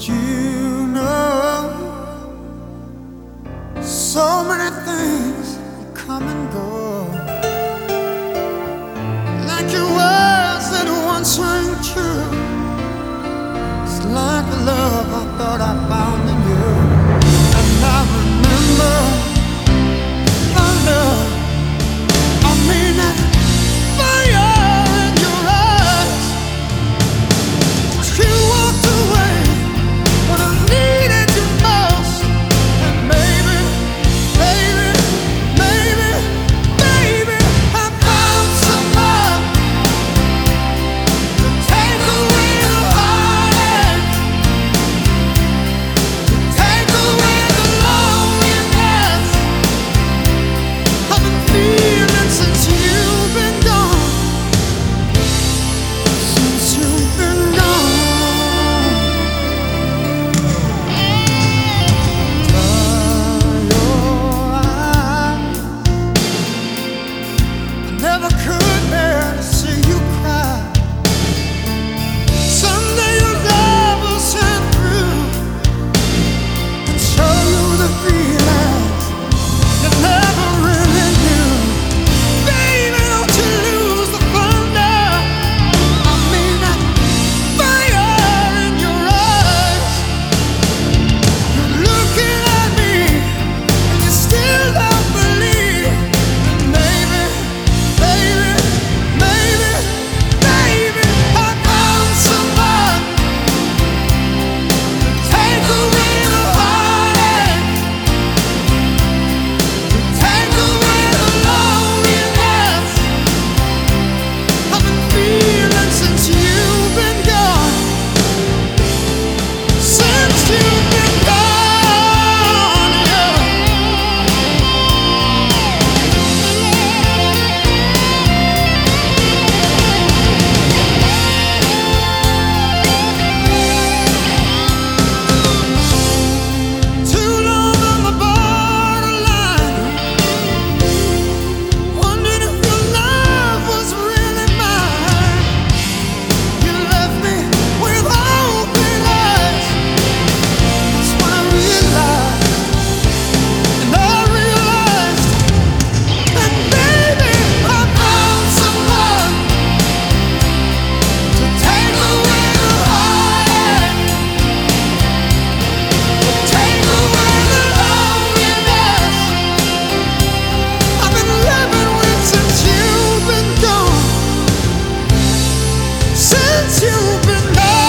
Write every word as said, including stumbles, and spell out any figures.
you know, so many things come and go, like your words that once rang true. It's like the love I thought I found in you. And I remember the love, I mean that fire in your eyes. You walked away when I needed you most. And maybe, baby, maybe, baby, I found someone to take away the heartache, to take away the loneliness I've been feeling since you've been gone, since you've been gone. Never could bear to see you cry. Someday your love will shine through and show you the feelings you never really knew. Baby, don't you lose the thunder. I mean that fire in your eyes. You're looking at me and you still don't believe. Maybe, baby, maybe, baby, I found someone to take away the heartache, to take away the loneliness I've been feeling since you've been gone, since you've been gone, yeah. Too long on the borderline, wondering if your love was really mine. You left me with open eyes. That's when I realized, and I realized that baby, I found someone to take away the heartache, take away the loneliness I've been living with since you've been gone, since you've been gone.